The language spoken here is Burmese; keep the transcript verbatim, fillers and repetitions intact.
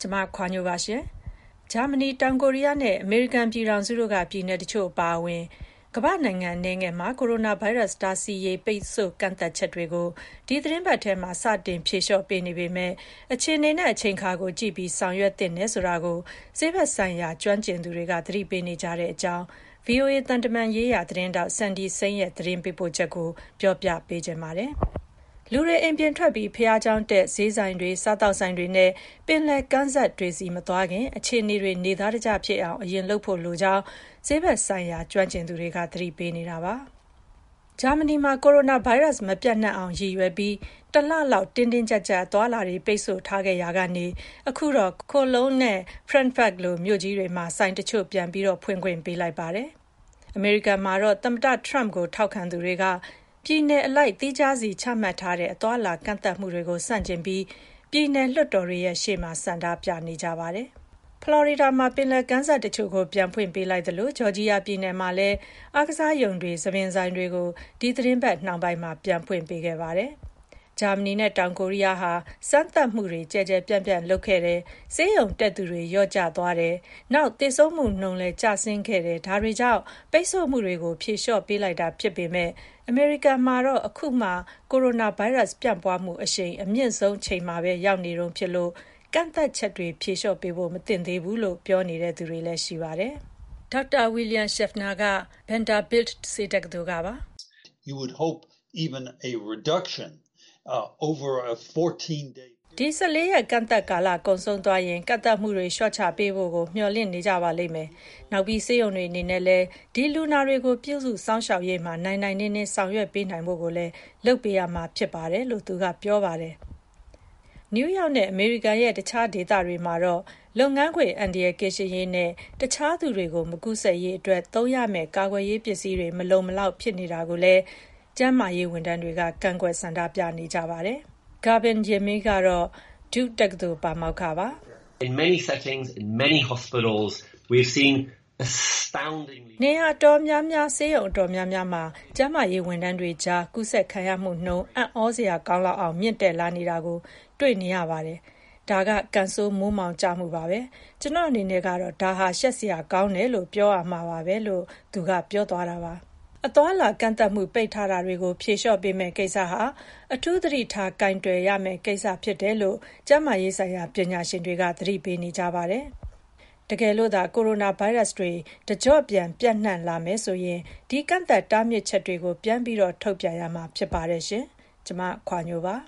ကျမခွာညိုပါရှင်ဂျာမနီတောင်ကိုရီးယားနဲ့အမေရိကန်ပြည်ထောင်စုတို့ကပြည်내တချို့အပါအဝင်ကမ္ဘာနိုင်ငံအနေငယ်မှာကိုရိုနာဗိုင်းရပ်စ်တားဆီးရေးပိတ်ဆို့ကန့်သတ်ချက်တွေကိုဒီသတင်းပတ်ထဲမှာစတင်ဖြေလျှော့ပေးနေပေမဲ့အခြေအနေနဲ့အချိန်ခါကိုကြည့်ပြီးဆောင်ရွက်သင့်တယ်ဆိုတာကိုဈေးဘက်ဆိုင်ရာကျွမ်းကျင်သူတွေကသတိပေးနေကြတဲ့အကြောင်း ဗီအိုအေ သံတမန်ရေးရာသတင်းတောက်ဆန်ဒီစိမ့်ရဲ့သတင်းပေးပို့ချက်ကိုပြောပြပေးခြင်းပါတယ်လူတွေအိမ်ပြင်ထွက်ပြီးဖျားเจ้าတဲ့ဈေးဆိုင်တွေစားတောက်ဆိုင်တွေနဲ့ပင်လယ်ကမ်းစပ်တွေစီမသွားခင်အခြေအနေတွေနေသားတကျဖြစ်အောင်အရင်လုပ်ဖို့လိုကြောင်းဈေးဘက်ဆိုင်ရာကျွမ်းကျင်သူတွေကသတိပေးနေတာပါဂျာမနီမှာကိုရိုနာဗိုင်းရပ်စ်မပြန့်နှံ့အောင်ရည်ရွယ်ပြီးတလလောက်တင်းတင်းကြပ်ကြပ်သွားလာတွေပိတ်ဆို့ထားခဲ့ရာကနေအခုတော့ကိုလုံးနဲ့ဖရန့်ဖတ်လိုမြို့ကြီးတွေမှာဆိုင်တချို့ပြန်ပြီးတော့ဖွင့်ခွင့်ပေးလိုက်ပါတယ်အမေရိကန်မှာတော့သမ္မတထရမ့်ကိုထောက်ခံသူတွေကပြည်내အလိုက်တိကျစီချမှတ်ထားတဲ့အသွာလာကန့်သတ်မှုတွေကိုစန့်ကျင်ပြီးပြည်내လွှတ်တော်တွေရဲ့ရှေ့မှာဆန္ဒပြနေကြပါတယ်ဖလော်ရီဒါမှာပင်လယ်ကမ်းစပ်တချို့ကိုပြန်ဖွင့်ပေးလိုက်သလိုဂျော်ဂျီယာပြည်နယ်မှာလည်းအားကစားရုံတွေသပင်ဆိုင်တွေကိုဒီသတင်းပတ်နှောင်းပိုင်းမှာပြန်ဖွင့်ပေးခဲ့ပါတယ်ဂျာမနီနဲ့တောင်ကိုရီးယားဟာစမ်းသပ်မှုတွေကြဲကြဲပြန့်ပြန့်လုပ်ခဲ့တယ်။ဆေးရုံတက်သူတွေရော့ကျသွားတယ်။နောက်သေဆုံးမှုနှုန်းလည်းကျဆင်းခဲ့တယ်။ဒါတွေကြောင့်ပိတ်ဆို့မှုတွေကိုဖြေလျှော့ပေးလိုက်တာဖြစ်ပေမဲ့အမေရိကန်မှာတော့အခုမှကိုရိုနာဗိုင်းရပ်စ်ပြန့်ပွားမှုအရှိန်အမြင့်ဆုံးချိန်မှာပဲရောက်နေတုန်းဖြစ်လို့ကန့်သတ်ချက်တွေဖြေလျှော့ပေးဖို့မသင့်သေးဘူးလို့ပြောနေတဲ့သူတွေလည်းရှိပါတယ်။ဒေါက်တာဝီလျံရှက်ဖနာက Vanderbilt ဆေးတက္ကသိုလ်ကပါ You would hope even a reduction Uh, over a fourteen day ဒီဆယ်လေးရက်ကန့်သတ်ကာလကုန်ဆုံးသွားရင်ကန့်သတ်မှုတွေလျှော့ချပေးဖို့ကိုမျှော်လင့်နေကြပါလိမ့်မယ်။နောက်ပြီးဆေးရုံတွေအနေနဲ့လည်းဒီလူနာတွေကိုပြုစုစောင့်ရှောက်ရေးမှာနိုင်နိုင်နင်းနင်းဆောင်ရွက်ပေးနိုင်ဖို့ကိုလည်းလုပ်ပေးရမှာဖြစ်ပါတယ်လို့သူကပြောပါတယ်။နယူးယောက်နဲ့အမေရိကန်ရဲ့တခြားဒေသတွေမှာတော့လုပ်ငန်းခွင်အန္တရာယ်ကင်းရှင်းရေးနဲ့တခြားသူတွေကိုမကူးစက်ရေးအတွက်သုံးရမယ့်ကာကွယ်ရေးပစ္စည်းတွေမလုံမလောက်ဖြစ်နေတာကိုလည်းကျန်းမာရေးဝန်ထမ်းတွေကကန့်ကွက်ဆန္ဒပြနေကြပါတယ်။ Gavin Yamey ကတော့ Duke တက္ကသိုလ်ပါမောက္ခပါ In many settings, in many hospitals, we've seen astoundingly နေရာတော်များများဆေးရုံတော်များများမှာကျန်းမာရေးဝန်ထမ်းတွေကြားကူးစက်ခံရမှုနှုန်းအံ့ဩစရာကောင်းလောက်အောင်မြင့်တက်လာနေတာကိုတွေ့နေရပါတယ်။ဒါကကန်ဆိုးမိုးမောင်ကြမှုပါပဲ။ကျွန်တော်အနေနဲ့ကတော့ဒါဟာရှက်စရာကောင်းတယ်လို့ပြောရမှာပါပဲလို့သူကပြောသွားတာပါ။အသွာလာကန့်သတ်မှုပိတ်ထားတာတွေကိုဖြေလျှော့ပေးမဲ့ကိစ္စဟာအထူးသတိထားကင်တွယ်ရမယ့်ကိစ္စဖြစ်တယ်လို့ကျန်းမာရေးဆိုင်ရာပညာရှင်တွေကသတိပေးနေကြပါတယ်။တကယ်လို့သာကိုရိုနာဗိုင်းရပ်စ်တွေတကြော့ပြန်ပြန့်နှံ့လာမယ်ဆိုရင်ဒီကန့်သတ်တားမြစ်ချက်တွေကိုပြန်ပြီးတော့ထုတ်ပြန်ရမှာဖြစ်ပါတယ်ရှင်။ကျွန်မခွာညိုပါ။